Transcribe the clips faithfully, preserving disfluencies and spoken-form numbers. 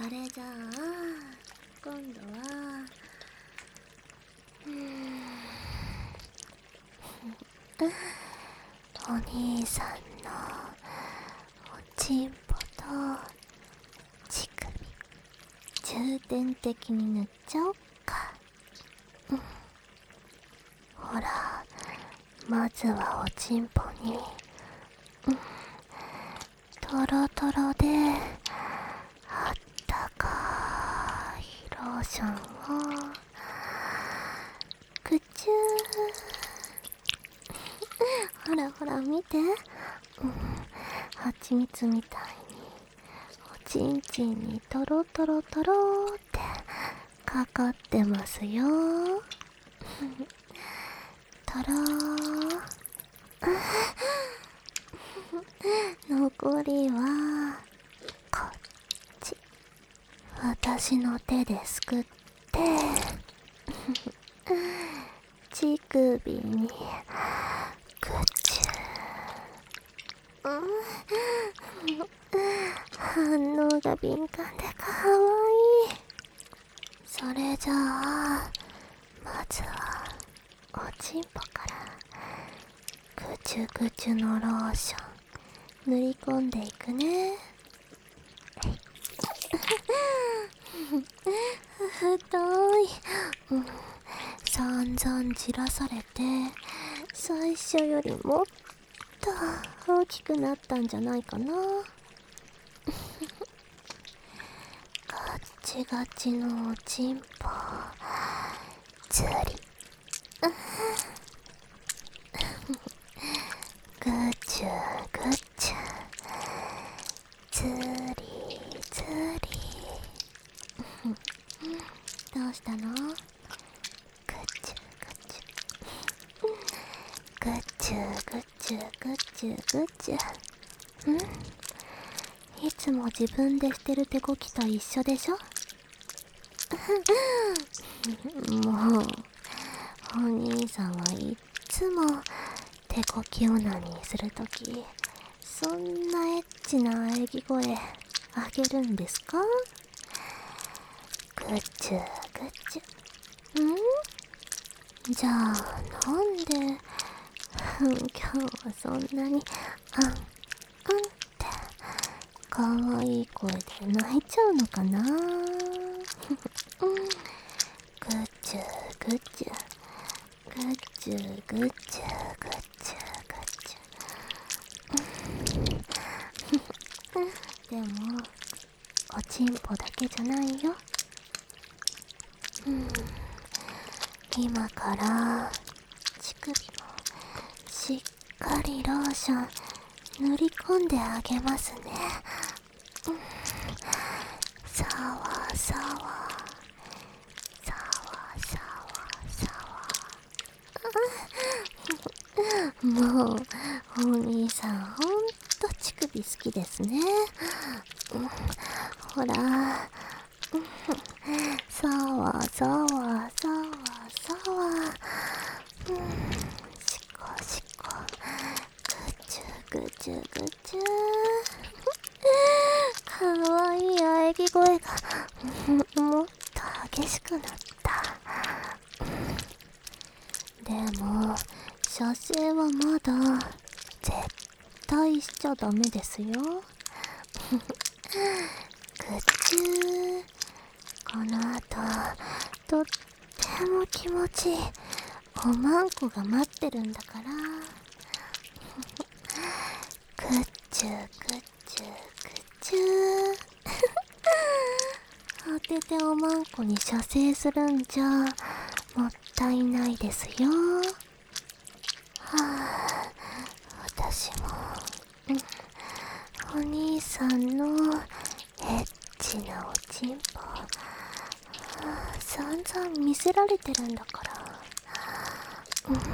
それじゃあ今度はうーんお兄さんのおちんぽと乳首重点的に塗っちゃおっか。うん、ほら、まずはおちんぽに、うん、トロトロであったかいローションをくちゅーほらほら見て、うん、蜂蜜みたいにおちんちんにトロトロトローってかかってますよトロー残りはこっち、私の手ですくって乳首にぐちゅー、うん、反応が敏感でかわいい。それじゃあまずはおちんぽからぐちゅぐちゅのローション塗り込んでいくね。太い、うん、散々じらされて最初よりもっと大きくなったんじゃないかな。ガッチガチのおちんぽずりぐちゅぐちゅずりずりどうしたの？ぐちゅぐちゅぐちゅぐちゅぐちゅん？いつも自分でしてる手こきと一緒でしょもうお兄さんはいっつも手こきオナニーするときそんなエッチな喘ぎ声あげるんですか？ぐちゅぐちゅ。ん？じゃあなんで今日はそんなにあんあんってかわいい声で泣いちゃうのかなぐちゅぐちゅぐちゅぐちゅぐちゅぐちゅでもおちんぽだけじゃないよ。うん今から乳首もしっかりローション塗り込んであげますね。うん、さわさわさわさわさわもうお兄さんほんと乳首好きですね。うん、ほら、うん、さわさわさわさわ、うん、しこしこぐちゅぐちゅぐちゅかわいい喘ぎ声がもっと激しくなった。でも射精はまだ絶対しちゃダメですよぐちゅー。この後とっても気持ちいいおまんこが待ってるんだからぐっちゅぐっちゅぐっちゅ当てておまんこに射精するんじゃもったいないですよ。はあ、私も、うん、お兄さんのエッチなおちんぽ、はあ、散々見せられてるんだから、うん、は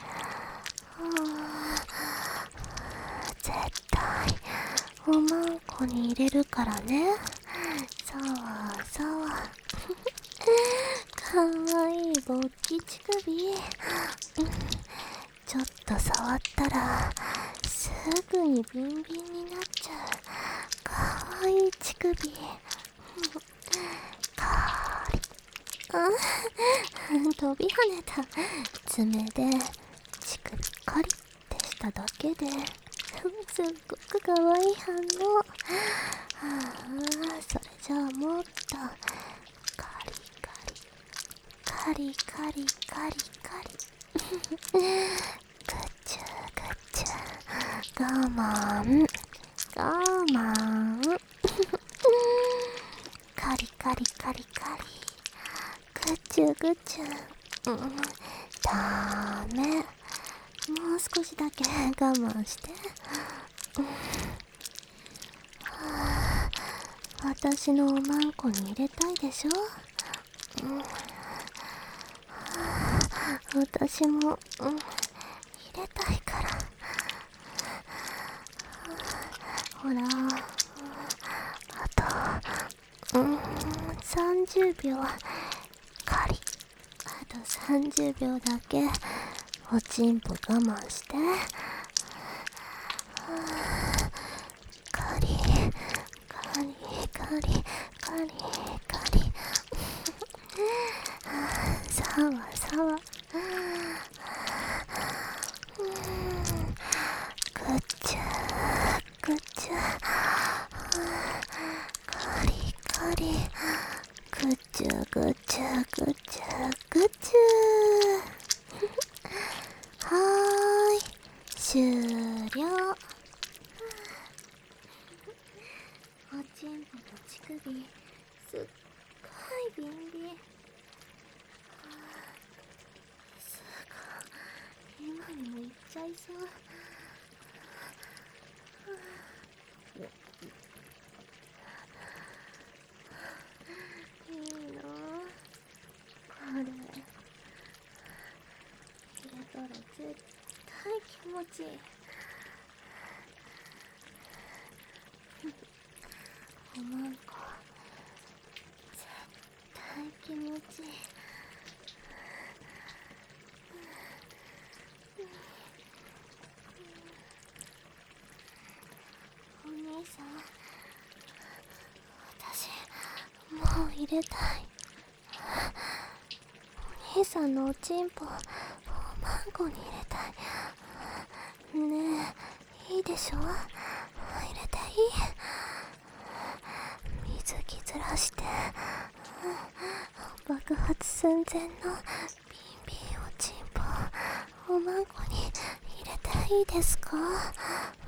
あ、絶対おまんこに入れるからね。さわさわかわいい勃起乳首、うん、ちょっと触ったらすぐにビンビンになっちゃうかわいい乳首飛び跳ねた爪で乳首カリってしただけですっごく可愛い反応。はあ、それじゃあもっとカリカリカリカリカリカリぐちゅぐちゅ我慢我慢カリカリカリカリぐちゅぐちゅ、うん、ダメ、もう少しだけ我慢して、うん、はあ、私のおまんこに入れたいでしょ、うん、はあ、私も、うん、入れたいから、ほら、あと、うん、さんじゅうびょうカリ、あとさんじゅうびょうだけおちんぽ我慢して、カリカリカリカリカリさわさわ、ぐちゅぐちゅカリカリぐちゅぐちゅぐちゅぐちゅはーい、終了。おちんぽと乳首すっごいビンビン、すごい、今にもいっちゃいそう。いいのこれ、入れたら絶対気持ちいい。おまんこ絶対気持ちいい。お兄さん、私もう入れたい。お兄さんのおちんぽおまんこに入れたいねえ、いいでしょ、入れていい？水着ずらして、爆発寸前のビンビンおちんぽおまんこに入れていいですか？